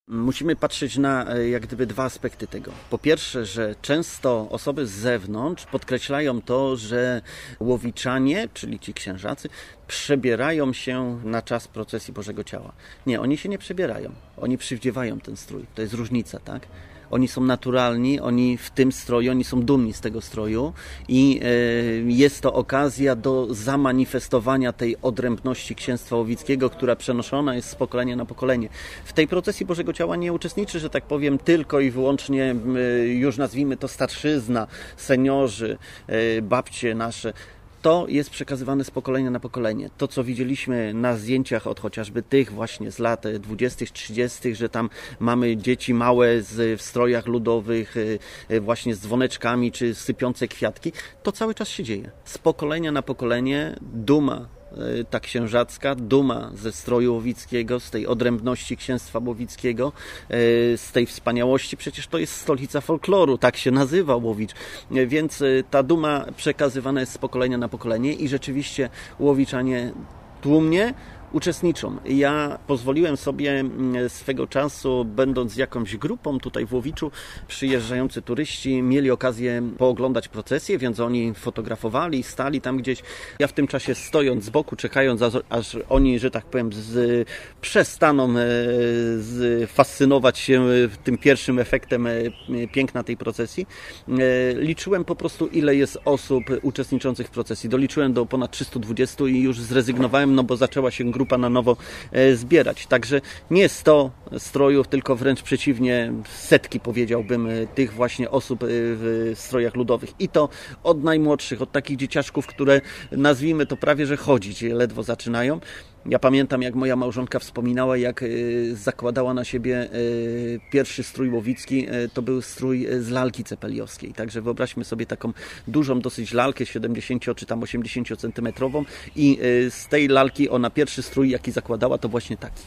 Musimy patrzeć na jak gdyby dwa aspekty tego. Po pierwsze, że często osoby z zewnątrz podkreślają to, że łowiczanie, czyli ci księżacy, przebierają się na czas procesji Bożego Ciała. Nie, oni się nie przebierają. Oni przywdziewają ten strój. To jest różnica, tak? Oni są naturalni, oni w tym stroju, oni są dumni z tego stroju i jest to okazja do zamanifestowania tej odrębności księstwa łowickiego, która przenoszona jest z pokolenia na pokolenie. W tej procesji Bożego Ciała nie uczestniczy, że tak powiem, tylko i wyłącznie, już nazwijmy to starszyzna, seniorzy, babcie nasze. To jest przekazywane z pokolenia na pokolenie. To, co widzieliśmy na zdjęciach od chociażby tych właśnie z lat 20., 30., że tam mamy dzieci małe w strojach ludowych, właśnie z dzwoneczkami czy sypiące kwiatki, to cały czas się dzieje. Z pokolenia na pokolenie duma ta księżacka, duma ze stroju łowickiego, z tej odrębności księstwa łowickiego, z tej wspaniałości. Przecież to jest stolica folkloru, tak się nazywa Łowicz. Więc ta duma przekazywana jest z pokolenia na pokolenie i rzeczywiście łowiczanie tłumnie uczestniczą. Ja pozwoliłem sobie swego czasu, będąc jakąś grupą tutaj w Łowiczu, przyjeżdżający turyści mieli okazję pooglądać procesję, więc oni fotografowali, stali tam gdzieś. Ja w tym czasie stojąc z boku, czekając, aż oni, że tak powiem, przestaną fascynować się tym pierwszym efektem piękna tej procesji, liczyłem po prostu, ile jest osób uczestniczących w procesji. Doliczyłem do ponad 320 i już zrezygnowałem, no bo zaczęła się grupa na nowo zbierać. Także nie 100 strojów, tylko wręcz przeciwnie, setki, powiedziałbym, tych właśnie osób w strojach ludowych. I to od najmłodszych, od takich dzieciaczków, które nazwijmy to prawie, że chodzić ledwo zaczynają. Ja pamiętam, jak moja małżonka wspominała, jak zakładała na siebie pierwszy strój łowicki, to był strój z lalki cepeliowskiej. Także wyobraźmy sobie taką dużą dosyć lalkę, 70 czy tam 80 centymetrową i z tej lalki ona pierwszy strój, jaki zakładała, to właśnie taki.